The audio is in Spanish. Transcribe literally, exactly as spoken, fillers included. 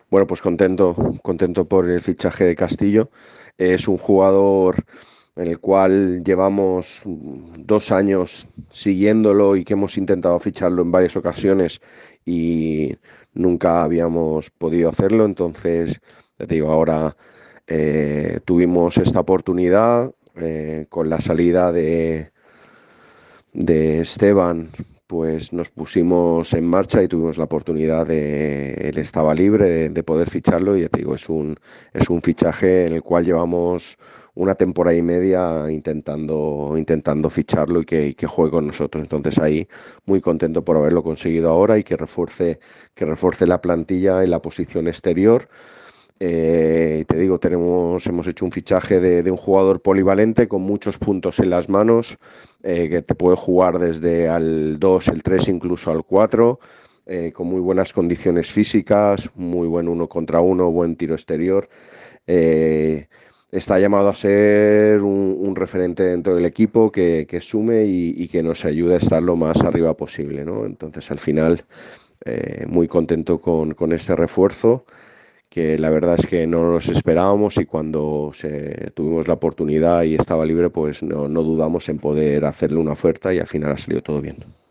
Bueno, pues contento, contento por el fichaje de Castillo. Es un jugador en el cual llevamos mm, dos años siguiéndolo y que hemos intentado ficharlo en varias ocasiones y nunca habíamos podido hacerlo. Entonces, ya te digo, ahora eh, tuvimos esta oportunidad eh, con la salida de, de Esteban, pues nos pusimos en marcha y tuvimos la oportunidad de, él estaba libre de, de poder ficharlo y ya te digo, es un, es un fichaje en el cual llevamos una temporada y media intentando, intentando ficharlo y que, y que juegue con nosotros. Entonces ahí muy contento por haberlo conseguido ahora y que refuerce, que refuerce la plantilla en la posición exterior. Eh, te digo, tenemos, hemos hecho un fichaje de, de un jugador polivalente con muchos puntos en las manos, eh, que te puede jugar desde al dos, el tres, incluso al cuatro, eh, con muy buenas condiciones físicas, muy buen uno contra uno, buen tiro exterior. Eh, Está llamado a ser un, un referente dentro del equipo que, que sume y, y que nos ayude a estar lo más arriba posible, ¿no? Entonces, al final, eh, muy contento con, con este refuerzo que la verdad es que no nos esperábamos y cuando se, tuvimos la oportunidad y estaba libre, pues no, no dudamos en poder hacerle una oferta y al final ha salido todo bien.